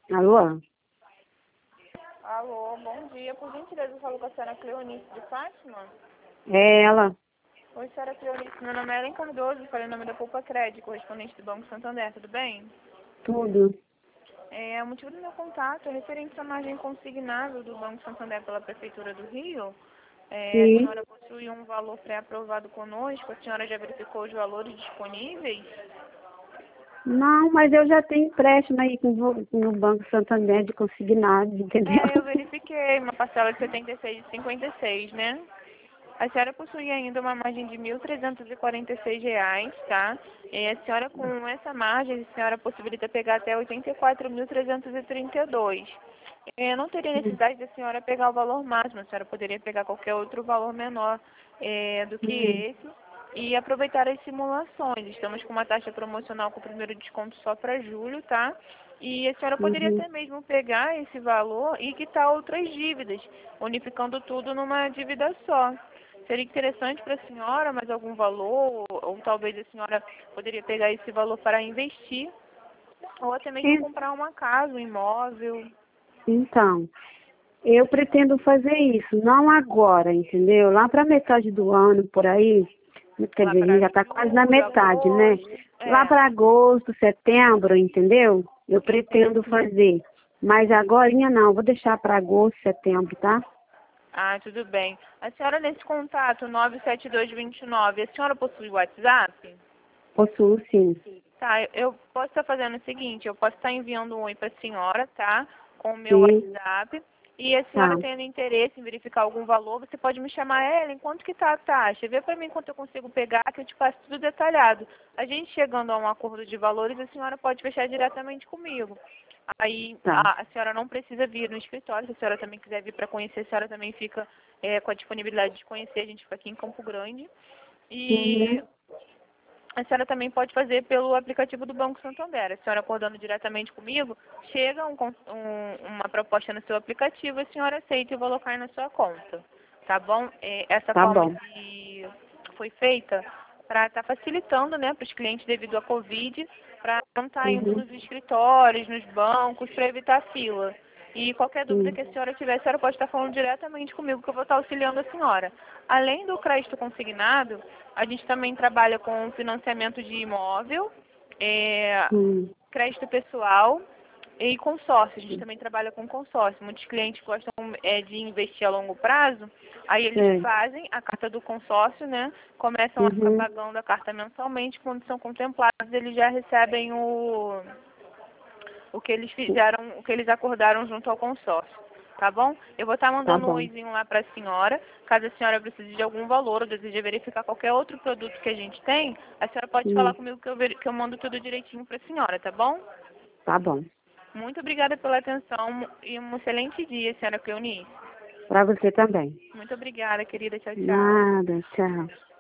Alô? Alô, bom dia. Por gentileza, eu falo com a senhora Cleonice de Fátima. É ela? Oi, senhora Cleonice. Meu nome é Ellen Cardoso, falei o nome da Poupa Crédito, correspondente do Banco Santander, tudo bem? Tudo. O motivo do meu contato é referente à margem consignável do Banco Santander pela Prefeitura do Rio. A Sim. senhora possui um valor pré-aprovado conosco, a senhora já verificou os valores disponíveis? Não, mas eu já tenho empréstimo aí no Banco Santander de consignado, entendeu? Eu verifiquei uma parcela de 76,56, né? A senhora possui ainda uma margem de R$ 1.346, tá? E a senhora, com essa margem, a senhora possibilita pegar até 84.332. Não teria necessidade da senhora pegar o valor máximo, a senhora poderia pegar qualquer outro valor menor do que Hum, esse e aproveitar as simulações. Estamos com uma taxa promocional com o primeiro desconto só para julho, tá? E a senhora poderia uhum. até mesmo pegar esse valor e quitar outras dívidas, unificando tudo numa dívida só. Seria interessante para a senhora mais algum valor, ou talvez a senhora poderia pegar esse valor para investir, ou até mesmo E- comprar uma casa, um imóvel. Então, eu pretendo fazer isso, não agora, entendeu? Lá para metade do ano, por aí, quer Lá dizer, a gente para já está quase na julho, metade, né? agosto. Lá para agosto, setembro, entendeu? Eu pretendo Entendi. fazer. Mas agorinha não, vou deixar para agosto, setembro, tá? Ah, tudo bem. A senhora nesse contato 97229, a senhora possui WhatsApp? Possuo sim. Tá, eu posso estar fazendo o seguinte, eu posso estar enviando um oi para a senhora, tá? Com o meu Sim, WhatsApp. E a senhora tá. tendo interesse em verificar algum valor, você pode me chamar, Ellen, quanto que tá a taxa? Vê para mim quanto eu consigo pegar, que eu te passo tudo detalhado. A gente chegando a um acordo de valores, a senhora pode fechar diretamente comigo. Aí Tá. a senhora não precisa vir no escritório, se a senhora também quiser vir para conhecer, a senhora também fica com a disponibilidade de conhecer, a gente fica aqui em Campo Grande. E Uhum. a senhora também pode fazer pelo aplicativo do Banco Santander. A senhora acordando diretamente comigo, chega uma proposta no seu aplicativo, a senhora aceita e eu vou colocar na sua conta. Tá bom? Essa Tá forma bom. foi feita para estar facilitando, né, para os clientes devido à Covid, para não estar indo Uhum. nos escritórios, nos bancos, para evitar fila. E qualquer dúvida Sim. que a senhora tiver, a senhora pode estar falando diretamente comigo, que eu vou estar auxiliando a senhora. Além do crédito consignado, a gente também trabalha com financiamento de imóvel, Hum. crédito pessoal e consórcio. A gente também trabalha com consórcio. Muitos clientes gostam de investir a longo prazo, aí eles É. fazem a carta do consórcio, né? Começam a ficar Uhum. pagando a carta mensalmente, quando são contemplados, eles já recebem o que eles fizeram, o que eles acordaram junto ao consórcio. Tá bom? Eu vou estar Tá mandando um bom. oizinho lá para a senhora. Caso a senhora precise de algum valor ou deseje verificar qualquer outro produto que a gente tem, a senhora pode falar Hum. comigo que eu mando tudo direitinho para a senhora, tá bom? Tá bom. Muito obrigada pela atenção e um excelente dia, senhora Cleonice. Pra você também. Muito obrigada, querida. Tchau, tchau. Nada. Tchau.